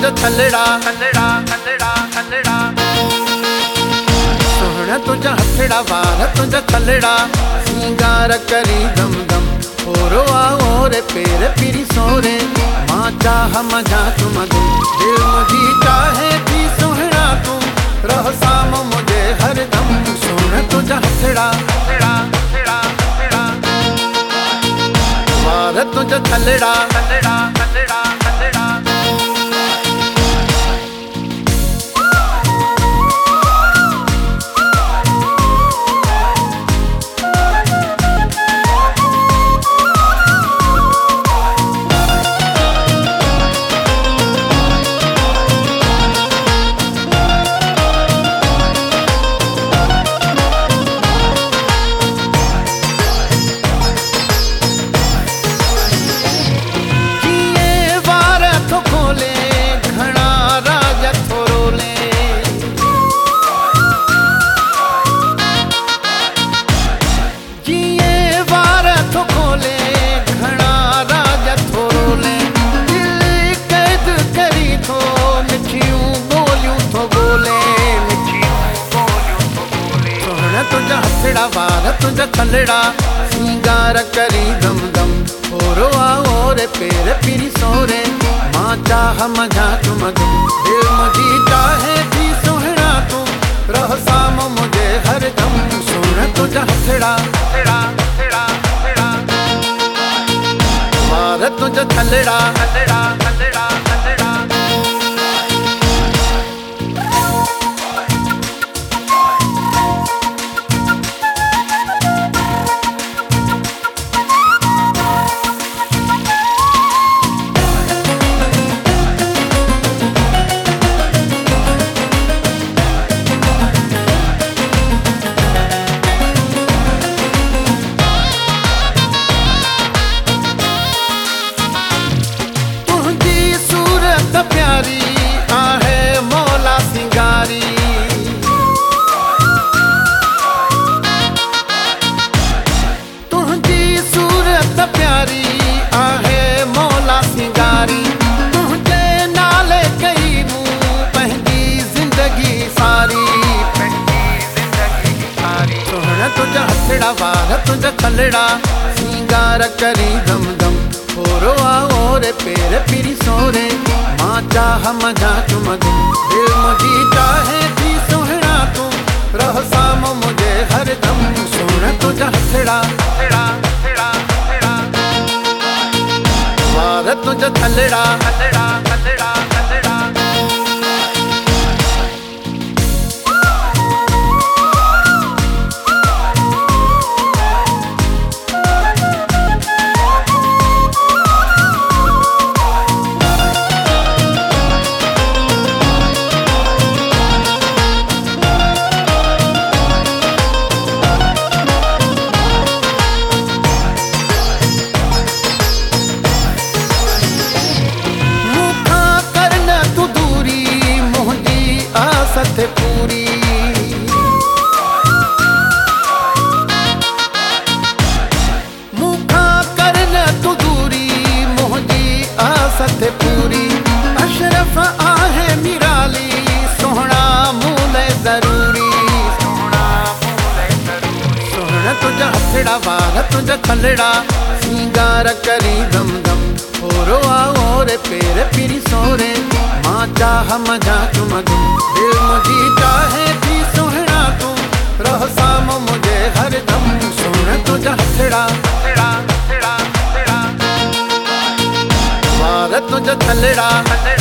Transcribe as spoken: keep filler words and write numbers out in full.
तुझा थलड़ा थलड़ा थलड़ा थलड़ा सोहना तुझा हथड़ा वार तुझा थलड़ा सिंगार करी दम दम ओरो आओरे पेर पिरी सोरे मां चाह मजा तुम तुम दिल मुझी चाहे थी सोहना तू रह साम मुझे हर दम सोहना तुझा हथड़ा थलड़ा थलड़ा थलड़ा वार तुझा थलड़ा थलड़ा थलड़ा थलड़ा वार तुझा थलड़ा सिंगार करी दम दम ओरो आओरे पेर पिरी सोरे मां चाह मजा तुम तुम दिल मुझी चाहे थी सोहना तू रह साम मुझे हर दम सोहना तुझा हथड़ा थलड़ा थलड़ा थलड़ा वार तुझा थलड़ा थलड़ा थलड़ा थलड़ा वार तुझा थलड़ा सिंगार करी दम दम ओरो आओरे पेर पिरी सोरे मां चाह मजा तुम तुम दिल मुझी चाहे थी सोहना तू रह साम मुझे हर दम सोहना तुझा हथड़ा थलड़ा थलड़ा थलड़ा वार तुझा थलड़ा थलड़ा थलड़ा थलड़ा पूरी मुखा करन तू दूरी मोहजी आसत पूरी अशरफ आहे मिराली सोहना मूले जरूरी सोहना मूले जरूरी सोहना तुझा हथड़ा वार तुझा थलड़ा सिंगार करी दम दम ओरो आओरे पेर पिरी सोरे मां चाह मजा तुम तुम दिल मुझी चाहे थी सोहना तू रह साम मुझे हर दम सोहना तुझा हथड़ा थलड़ा थलड़ा थलड़ा वार तुझा थलड़ा